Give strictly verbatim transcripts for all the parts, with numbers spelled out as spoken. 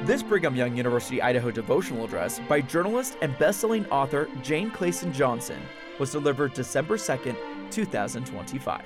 This Brigham Young University Idaho devotional address by journalist and best-selling author Jane Clayson Johnson was delivered December second, two thousand twenty-five.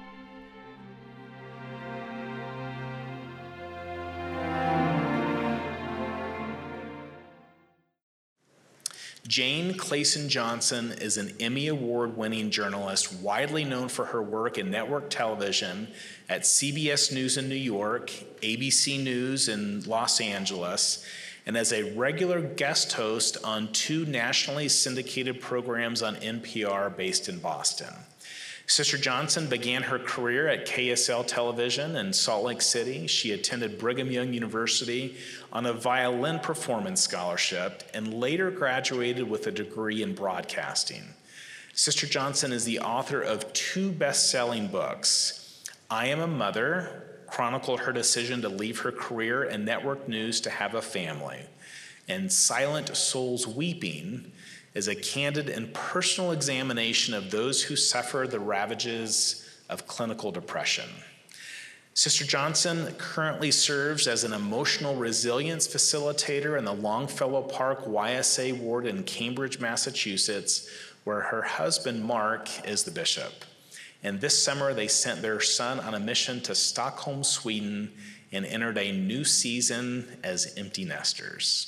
Jane Clayson Johnson is an Emmy Award-winning journalist widely known for her work in network television at C B S News in New York, A B C News in Los Angeles, and as a regular guest host on two nationally syndicated programs on N P R based in Boston. Sister Johnson began her career at K S L Television in Salt Lake City. She attended Brigham Young University on a violin performance scholarship and later graduated with a degree in broadcasting. Sister Johnson is the author of two best-selling books. I Am a Mother chronicled her decision to leave her career in network news to have a family, and Silent Souls Weeping is a candid and personal examination of those who suffer the ravages of clinical depression. Sister Johnson currently serves as an emotional resilience facilitator in the Longfellow Park Y S A ward in Cambridge, Massachusetts, where her husband, Mark, is the bishop. And this summer, they sent their son on a mission to Stockholm, Sweden, and entered a new season as empty nesters.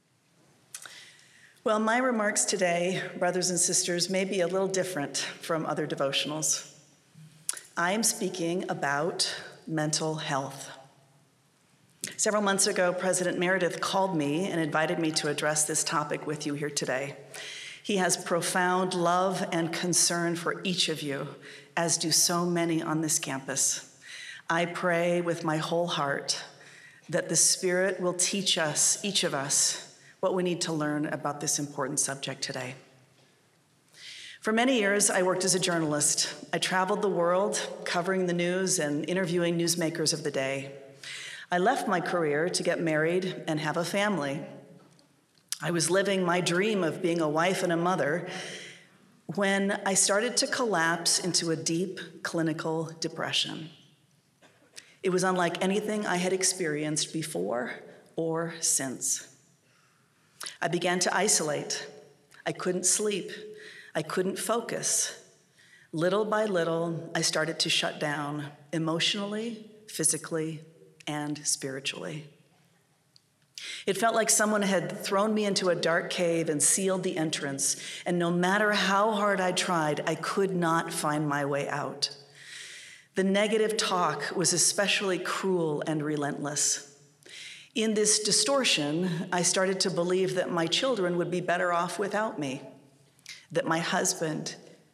Well, my remarks today, brothers and sisters, may be a little different from other devotionals. I am speaking about mental health. Several months ago, President Meredith called me and invited me to address this topic with you here today. He has profound love and concern for each of you, as do so many on this campus. I pray with my whole heart that the Spirit will teach us, each of us, what we need to learn about this important subject today. For many years, I worked as a journalist. I traveled the world, covering the news and interviewing newsmakers of the day. I left my career to get married and have a family. I was living my dream of being a wife and a mother when I started to collapse into a deep clinical depression. It was unlike anything I had experienced before or since. I began to isolate. I couldn't sleep. I couldn't focus. Little by little, I started to shut down emotionally, physically, and spiritually. It felt like someone had thrown me into a dark cave and sealed the entrance, and no matter how hard I tried, I could not find my way out. The negative talk was especially cruel and relentless. In this distortion, I started to believe that my children would be better off without me, that my husband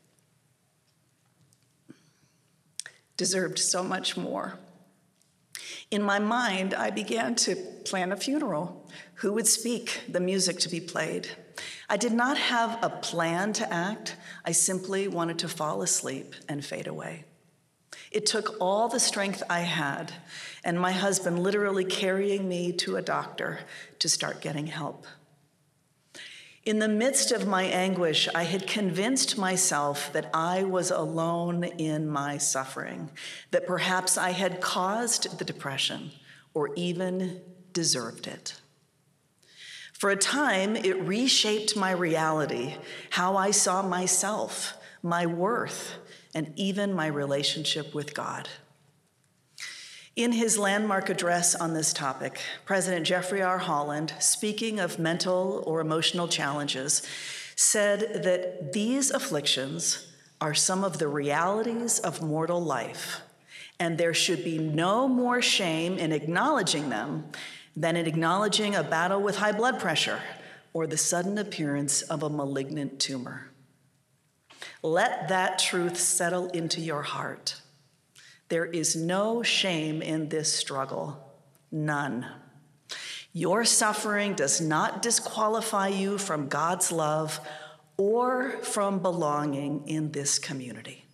deserved so much more. In my mind, I began to plan a funeral. Who would speak, the music to be played? I did not have a plan to act. I simply wanted to fall asleep and fade away. It took all the strength I had, and my husband literally carrying me to a doctor to start getting help. In the midst of my anguish, I had convinced myself that I was alone in my suffering, that perhaps I had caused the depression or even deserved it. For a time, it reshaped my reality, how I saw myself, my worth, and even my relationship with God. In his landmark address on this topic, President Jeffrey R. Holland, speaking of mental or emotional challenges, said that these afflictions are some of the realities of mortal life, and there should be no more shame in acknowledging them than in acknowledging a battle with high blood pressure or the sudden appearance of a malignant tumor. Let that truth settle into your heart. There is no shame in this struggle, none. Your suffering does not disqualify you from God's love or from belonging in this community.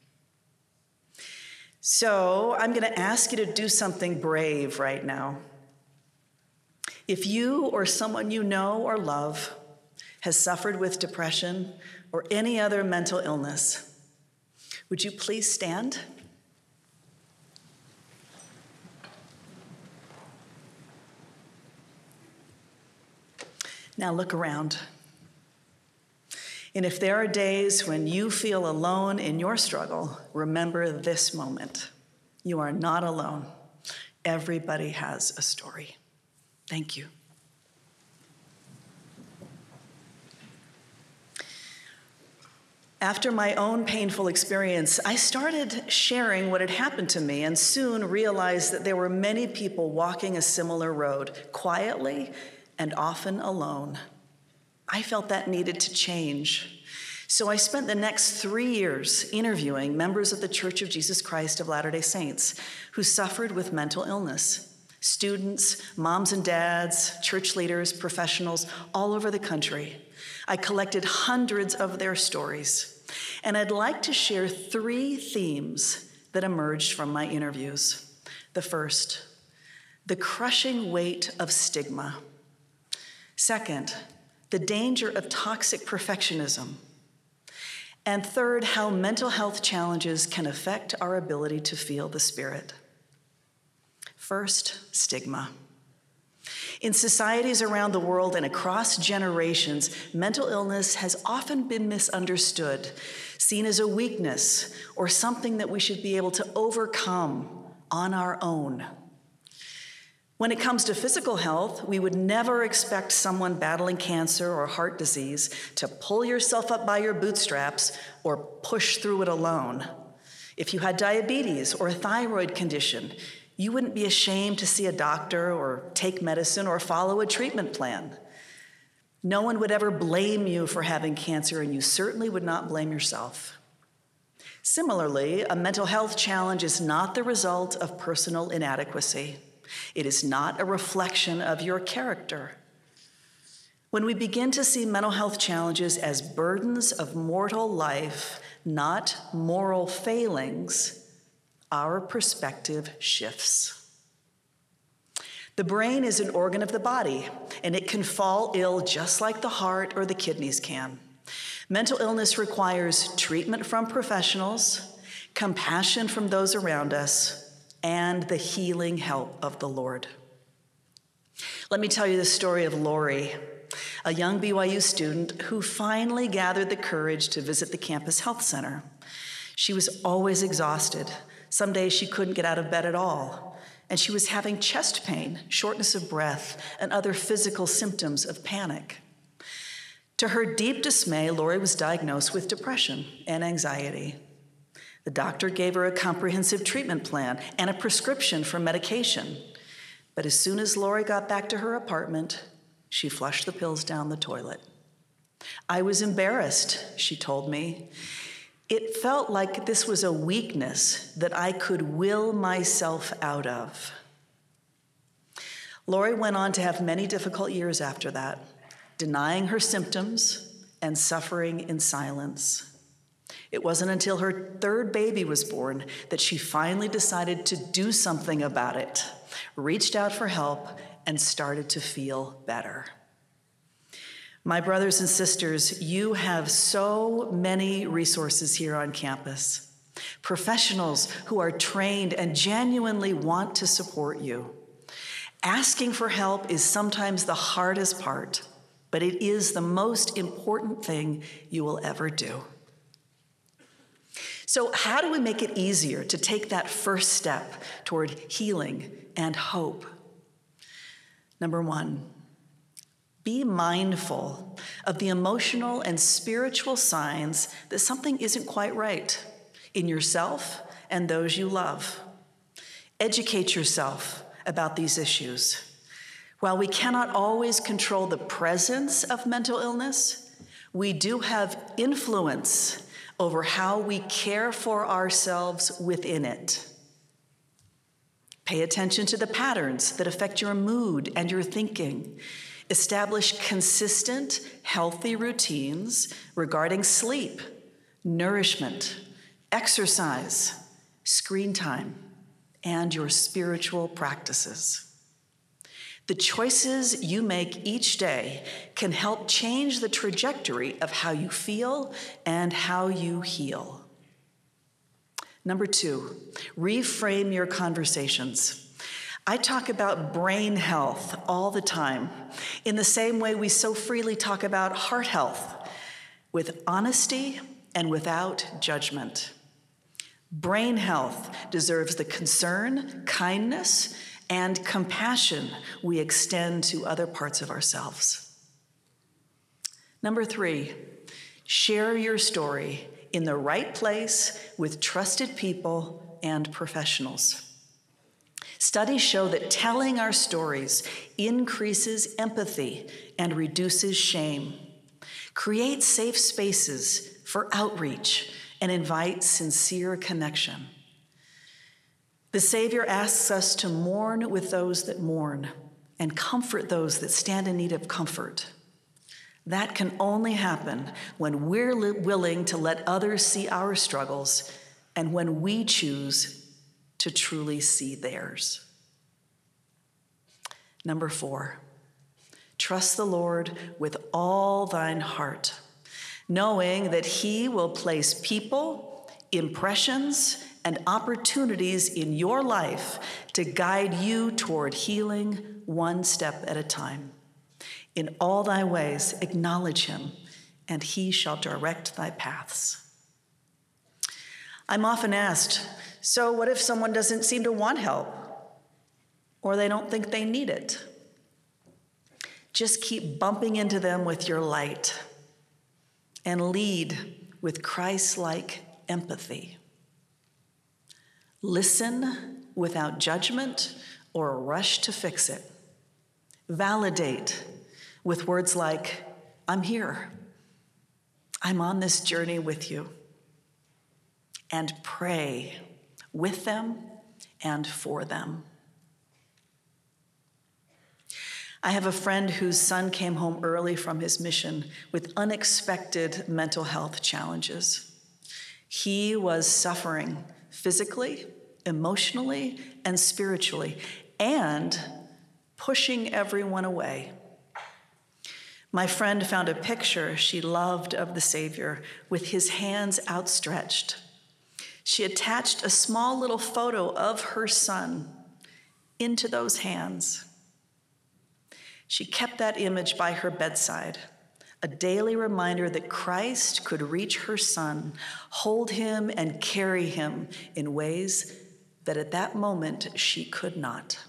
So I'm going to ask you to do something brave right now. If you or someone you know or love has suffered with depression or any other mental illness, would you please stand? Now look around. And if there are days when you feel alone in your struggle, remember this moment. You are not alone. Everybody has a story. Thank you. After my own painful experience, I started sharing what had happened to me and soon realized that there were many people walking a similar road, quietly and often alone. I felt that needed to change. So I spent the next three years interviewing members of the Church of Jesus Christ of Latter-day Saints who suffered with mental illness. Students, moms and dads, church leaders, professionals all over the country. I collected hundreds of their stories, and I'd like to share three themes that emerged from my interviews. The first, the crushing weight of stigma. Second, the danger of toxic perfectionism. And third, how mental health challenges can affect our ability to feel the Spirit. First, stigma. In societies around the world and across generations, mental illness has often been misunderstood, seen as a weakness or something that we should be able to overcome on our own. When it comes to physical health, we would never expect someone battling cancer or heart disease to pull yourself up by your bootstraps or push through it alone. If you had diabetes or a thyroid condition, you wouldn't be ashamed to see a doctor or take medicine or follow a treatment plan. No one would ever blame you for having cancer, and you certainly would not blame yourself. Similarly, a mental health challenge is not the result of personal inadequacy. It is not a reflection of your character. When we begin to see mental health challenges as burdens of mortal life, not moral failings, our perspective shifts. The brain is an organ of the body, and it can fall ill just like the heart or the kidneys can. Mental illness requires treatment from professionals, compassion from those around us, and the healing help of the Lord. Let me tell you the story of Lori, a young B Y U student who finally gathered the courage to visit the campus health center. She was always exhausted. Some days she couldn't get out of bed at all, and she was having chest pain, shortness of breath, and other physical symptoms of panic. To her deep dismay, Lori was diagnosed with depression and anxiety. The doctor gave her a comprehensive treatment plan and a prescription for medication. But as soon as Lori got back to her apartment, she flushed the pills down the toilet. I was embarrassed, she told me. It felt like this was a weakness that I could will myself out of. Lori went on to have many difficult years after that, denying her symptoms and suffering in silence. It wasn't until her third baby was born that she finally decided to do something about it, reached out for help, and started to feel better. My brothers and sisters, you have so many resources here on campus. Professionals who are trained and genuinely want to support you. Asking for help is sometimes the hardest part, but it is the most important thing you will ever do. So how do we make it easier to take that first step toward healing and hope? Number one, be mindful of the emotional and spiritual signs that something isn't quite right in yourself and those you love. Educate yourself about these issues. While we cannot always control the presence of mental illness, we do have influence over how we care for ourselves within it. Pay attention to the patterns that affect your mood and your thinking. Establish consistent, healthy routines regarding sleep, nourishment, exercise, screen time, and your spiritual practices. The choices you make each day can help change the trajectory of how you feel and how you heal. Number two, reframe your conversations. I talk about brain health all the time, in the same way we so freely talk about heart health, with honesty and without judgment. Brain health deserves the concern, kindness, and compassion we extend to other parts of ourselves. Number three, share your story in the right place with trusted people and professionals. Studies show that telling our stories increases empathy and reduces shame, creates safe spaces for outreach, and invites sincere connection. The Savior asks us to mourn with those that mourn and comfort those that stand in need of comfort. That can only happen when we're li- willing to let others see our struggles and when we choose to truly see theirs. Number four, trust the Lord with all thine heart, knowing that he will place people, impressions, and opportunities in your life to guide you toward healing one step at a time. In all thy ways, acknowledge him, and he shall direct thy paths. I'm often asked, so what if someone doesn't seem to want help, or they don't think they need it? Just keep bumping into them with your light and lead with Christ-like empathy. Listen without judgment or a rush to fix it. Validate with words like, I'm here. I'm on this journey with you. And pray with them and for them. I have a friend whose son came home early from his mission with unexpected mental health challenges. He was suffering physically, emotionally, and spiritually, and pushing everyone away. My friend found a picture she loved of the Savior with his hands outstretched. She attached a small little photo of her son into those hands. She kept that image by her bedside, a daily reminder that Christ could reach her son, hold him, and carry him in ways that at that moment she could not.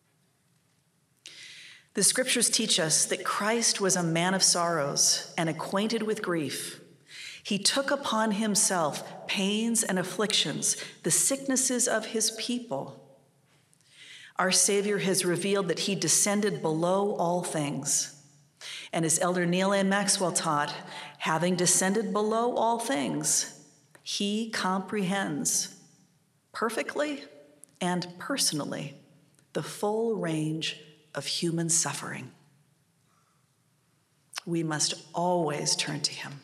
The scriptures teach us that Christ was a man of sorrows and acquainted with grief. He took upon himself pains and afflictions, the sicknesses of his people. Our Savior has revealed that he descended below all things. And as Elder Neil A. Maxwell taught, having descended below all things, he comprehends perfectly and personally the full range of human suffering. We must always turn to him.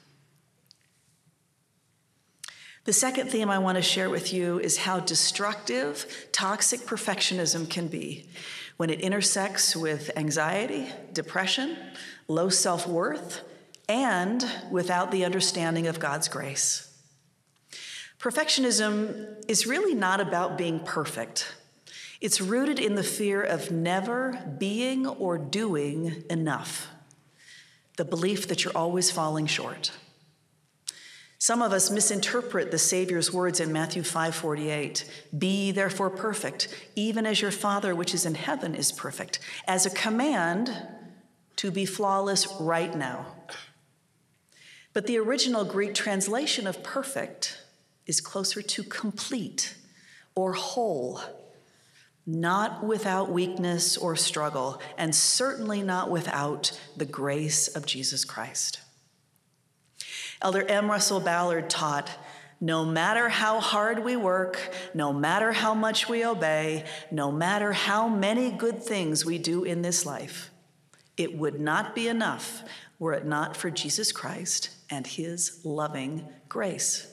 The second theme I want to share with you is how destructive toxic perfectionism can be when it intersects with anxiety, depression, low self-worth, and without the understanding of God's grace. Perfectionism is really not about being perfect. It's rooted in the fear of never being or doing enough, the belief that you're always falling short. Some of us misinterpret the Savior's words in Matthew five forty-eight, "Be therefore perfect, even as your Father which is in heaven is perfect," as a command to be flawless right now. But the original Greek translation of perfect is closer to complete or whole, not without weakness or struggle, and certainly not without the grace of Jesus Christ. Elder M. Russell Ballard taught, no matter how hard we work, no matter how much we obey, no matter how many good things we do in this life, it would not be enough were it not for Jesus Christ and his loving grace.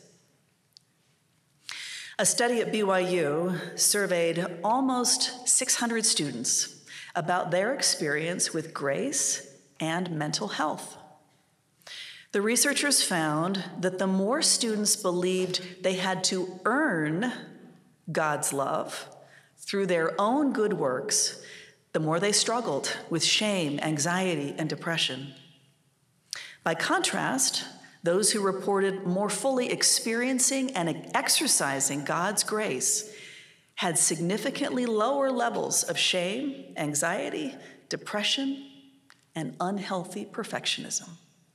A study at B Y U surveyed almost six hundred students about their experience with grace and mental health. The researchers found that the more students believed they had to earn God's love through their own good works, the more they struggled with shame, anxiety, and depression. By contrast, those who reported more fully experiencing and exercising God's grace had significantly lower levels of shame, anxiety, depression, and unhealthy perfectionism.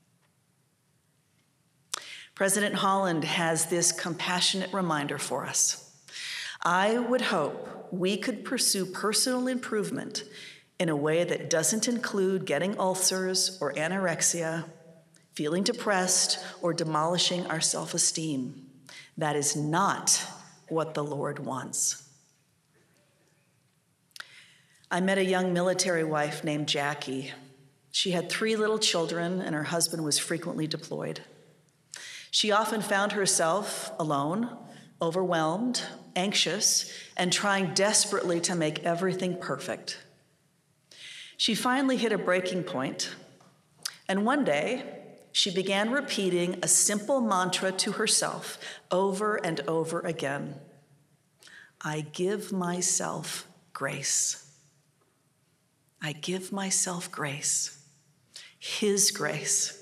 President Holland has this compassionate reminder for us. I would hope we could pursue personal improvement in a way that doesn't include getting ulcers or anorexia, feeling depressed, or demolishing our self-esteem. That is not what the Lord wants. I met a young military wife named Jackie. She had three little children, and her husband was frequently deployed. She often found herself alone, overwhelmed, anxious, and trying desperately to make everything perfect. She finally hit a breaking point, and one day, she began repeating a simple mantra to herself over and over again. I give myself grace. I give myself grace, His grace.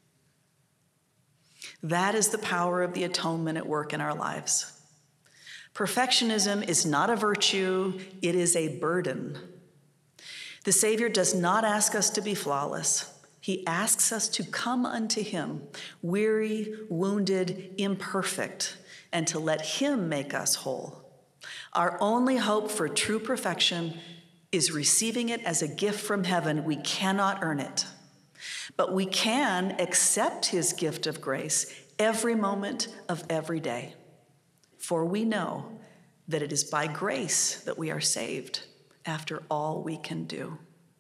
That is the power of the atonement at work in our lives. Perfectionism is not a virtue, it is a burden. The Savior does not ask us to be flawless. He asks us to come unto Him, weary, wounded, imperfect, and to let Him make us whole. Our only hope for true perfection is receiving it as a gift from heaven. We cannot earn it, but we can accept His gift of grace every moment of every day. For we know that it is by grace that we are saved after all we can do.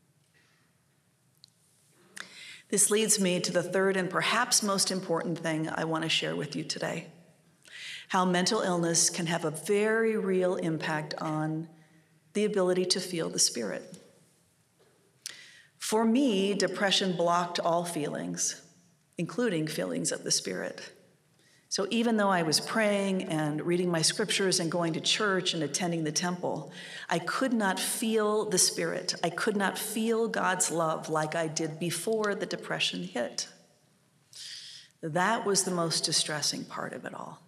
This leads me to the third and perhaps most important thing I want to share with you today: how mental illness can have a very real impact on the ability to feel the Spirit. For me, depression blocked all feelings, including feelings of the Spirit. So even though I was praying and reading my scriptures and going to church and attending the temple, I could not feel the Spirit. I could not feel God's love like I did before the depression hit. That was the most distressing part of it all.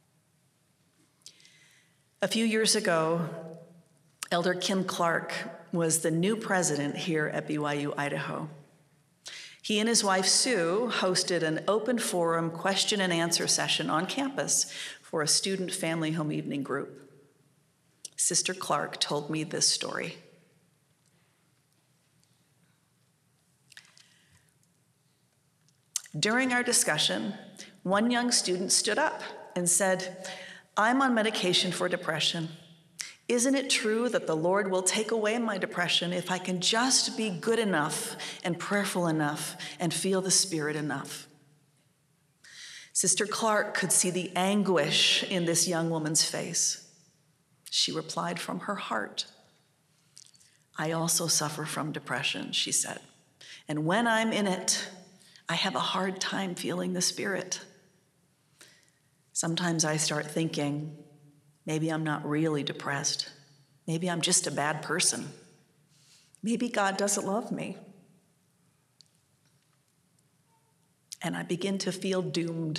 A few years ago, Elder Kim Clark was the new president here at B Y U Idaho. He and his wife, Sue, hosted an open forum question and answer session on campus for a student family home evening group. Sister Clark told me this story. During our discussion, one young student stood up and said, "I'm on medication for depression. Isn't it true that the Lord will take away my depression if I can just be good enough and prayerful enough and feel the Spirit enough?" Sister Clark could see the anguish in this young woman's face. She replied from her heart, "I also suffer from depression," she said. "And when I'm in it, I have a hard time feeling the Spirit. Sometimes I start thinking, maybe I'm not really depressed. Maybe I'm just a bad person. Maybe God doesn't love me. And I begin to feel doomed."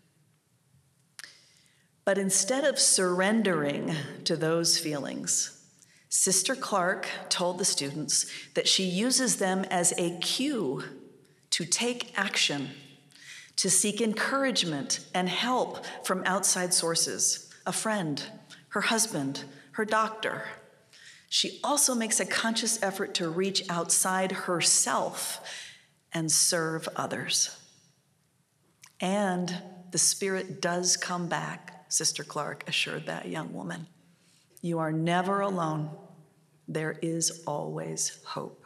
But instead of surrendering to those feelings, Sister Clark told the students that she uses them as a cue to take action, to seek encouragement and help from outside sources, a friend, her husband, her doctor. She also makes a conscious effort to reach outside herself and serve others. And the Spirit does come back, Sister Clark assured that young woman. You are never alone. There is always hope.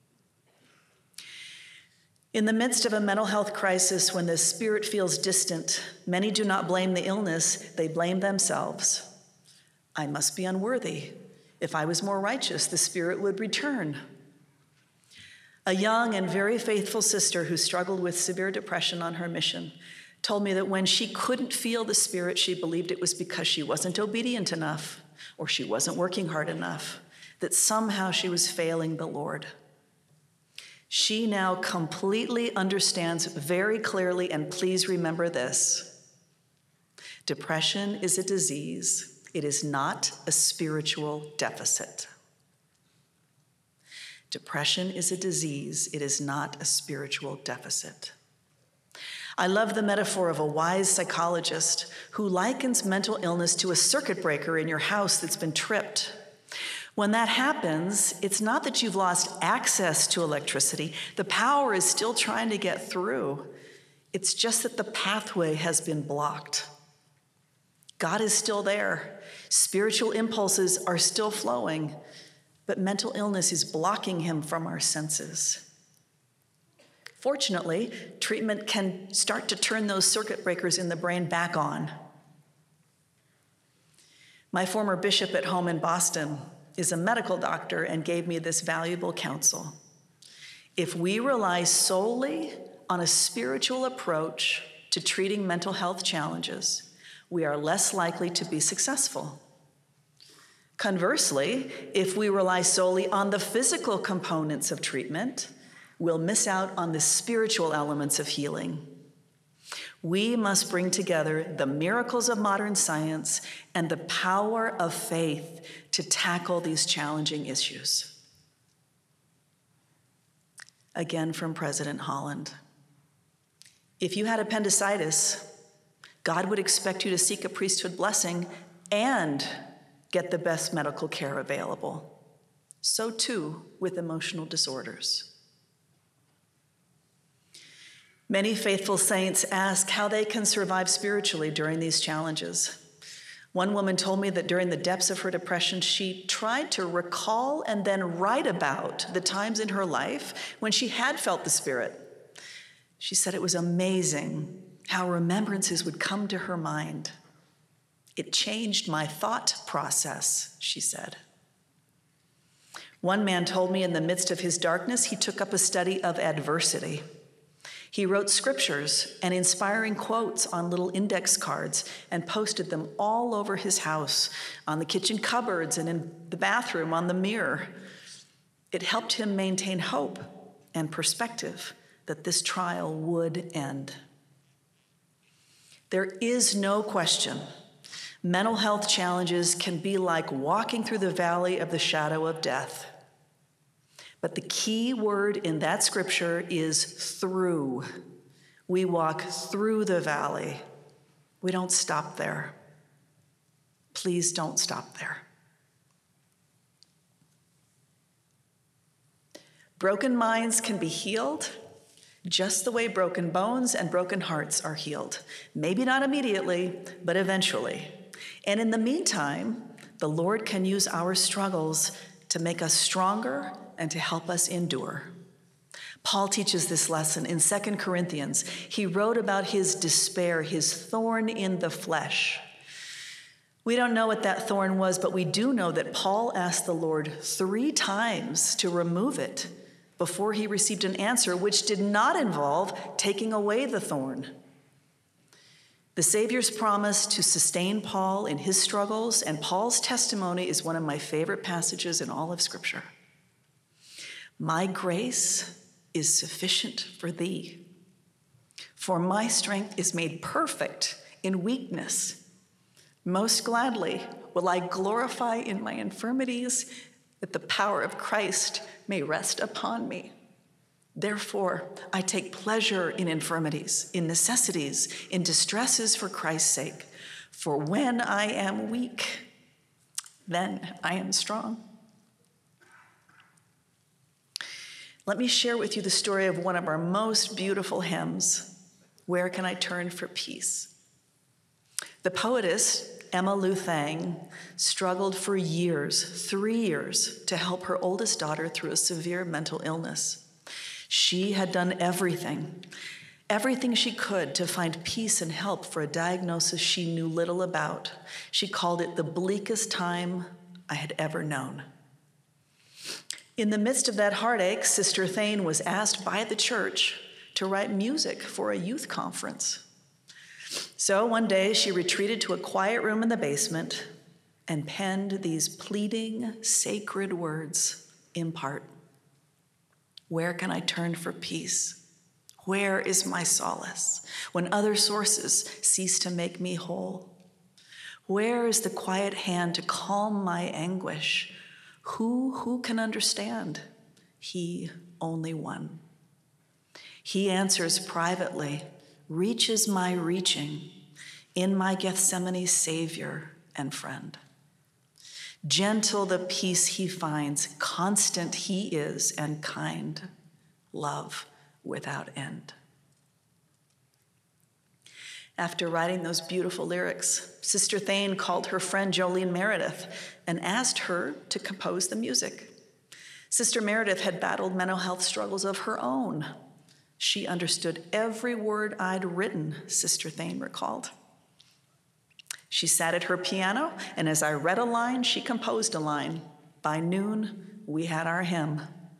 In the midst of a mental health crisis, when the Spirit feels distant, many do not blame the illness, they blame themselves. I must be unworthy. If I was more righteous, the Spirit would return. A young and very faithful sister who struggled with severe depression on her mission told me that when she couldn't feel the Spirit, she believed it was because she wasn't obedient enough, or she wasn't working hard enough, that somehow she was failing the Lord. She now completely understands very clearly, and please remember this: depression is a disease. It is not a spiritual deficit. Depression is a disease. It is not a spiritual deficit. I love the metaphor of a wise psychologist who likens mental illness to a circuit breaker in your house that's been tripped. When that happens, it's not that you've lost access to electricity. The power is still trying to get through. It's just that the pathway has been blocked. God is still there. Spiritual impulses are still flowing, but mental illness is blocking him from our senses. Fortunately, treatment can start to turn those circuit breakers in the brain back on. My former bishop at home in Boston is a medical doctor and gave me this valuable counsel. If we rely solely on a spiritual approach to treating mental health challenges, we are less likely to be successful. Conversely, if we rely solely on the physical components of treatment, we'll miss out on the spiritual elements of healing. We must bring together the miracles of modern science and the power of faith to tackle these challenging issues. Again from President Holland. If you had appendicitis, God would expect you to seek a priesthood blessing and get the best medical care available. So too with emotional disorders. Many faithful saints ask how they can survive spiritually during these challenges. One woman told me that during the depths of her depression, she tried to recall and then write about the times in her life when she had felt the Spirit. She said it was amazing how remembrances would come to her mind. It changed my thought process, she said. One man told me in the midst of his darkness, he took up a study of adversity. He wrote scriptures and inspiring quotes on little index cards and posted them all over his house, on the kitchen cupboards and in the bathroom, on the mirror. It helped him maintain hope and perspective that this trial would end. There is no question mental health challenges can be like walking through the valley of the shadow of death. But the key word in that scripture is through. We walk through the valley. We don't stop there. Please don't stop there. Broken minds can be healed just the way broken bones and broken hearts are healed. Maybe not immediately, but eventually. And in the meantime, the Lord can use our struggles to make us stronger and to help us endure. Paul teaches this lesson in Second Corinthians. He wrote about his despair, his thorn in the flesh. We don't know what that thorn was, but we do know that Paul asked the Lord three times to remove it before he received an answer which did not involve taking away the thorn. The Savior's promise to sustain Paul in his struggles and Paul's testimony is one of my favorite passages in all of Scripture. My grace is sufficient for thee, for my strength is made perfect in weakness. Most gladly will I glorify in my infirmities, that the power of Christ may rest upon me. Therefore, I take pleasure in infirmities, in necessities, in distresses for Christ's sake. For when I am weak, then I am strong. Let me share with you the story of one of our most beautiful hymns, Where Can I Turn for Peace? The poetess, Emma Lou Thang, struggled for years, three years, to help her oldest daughter through a severe mental illness. She had done everything, everything she could to find peace and help for a diagnosis she knew little about. She called it the bleakest time I had ever known. In the midst of that heartache, Sister Thane was asked by the church to write music for a youth conference. So one day she retreated to a quiet room in the basement and penned these pleading, sacred words in part. Where can I turn for peace? Where is my solace when other sources cease to make me whole? Where is the quiet hand to calm my anguish? Who, who can understand? He, only one. He answers privately, reaches my reaching, in my Gethsemane Savior and friend. Gentle the peace he finds, constant he is and kind, love without end. After writing those beautiful lyrics, Sister Thayne called her friend Jolene Meredith and asked her to compose the music. Sister Meredith had battled mental health struggles of her own. She understood every word I'd written, Sister Thayne recalled. She sat at her piano, and as I read a line, she composed a line. By noon, we had our hymn.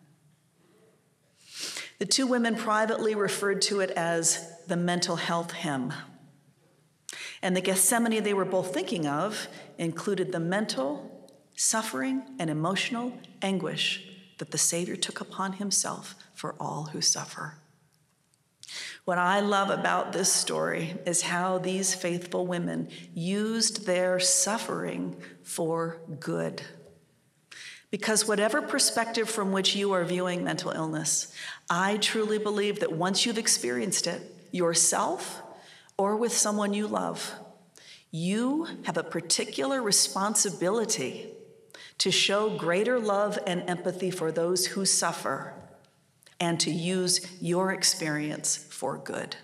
The two women privately referred to it as the mental health hymn. And the Gethsemane they were both thinking of included the mental, suffering, and emotional anguish that the Savior took upon himself for all who suffer. What I love about this story is how these faithful women used their suffering for good. Because whatever perspective from which you are viewing mental illness, I truly believe that once you've experienced it yourself or with someone you love, you have a particular responsibility to show greater love and empathy for those who suffer and to use your experience for good.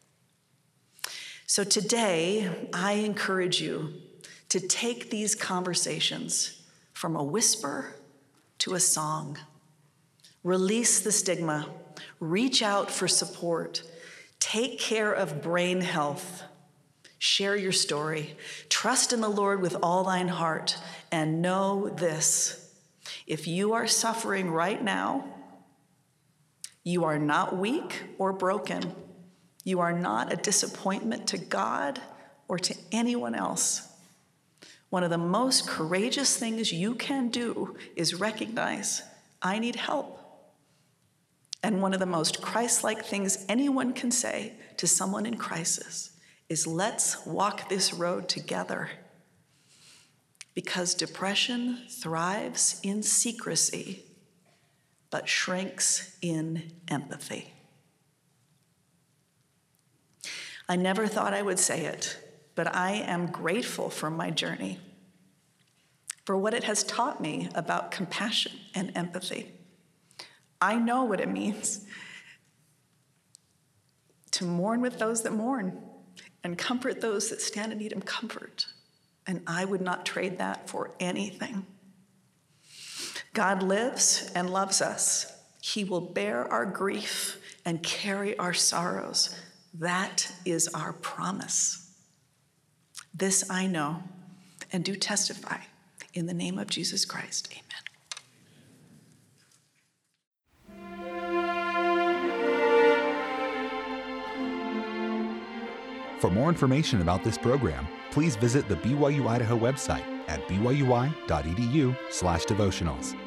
So today, I encourage you to take these conversations from a whisper to a song. Release the stigma, reach out for support, take care of brain health, share your story, trust in the Lord with all thine heart, and know this: if you are suffering right now, you are not weak or broken. You are not a disappointment to God or to anyone else. One of the most courageous things you can do is recognize, I need help. And one of the most Christ-like things anyone can say to someone in crisis is, let's walk this road together. Because depression thrives in secrecy, but shrinks in empathy. I never thought I would say it, but I am grateful for my journey, for what it has taught me about compassion and empathy. I know what it means to mourn with those that mourn and comfort those that stand in need of comfort, and I would not trade that for anything. God lives and loves us. He will bear our grief and carry our sorrows. That is our promise. This I know and do testify in the name of Jesus Christ. Amen. For more information about this program, please visit the B Y U Idaho website at b y u i dot e d u slash devotionals.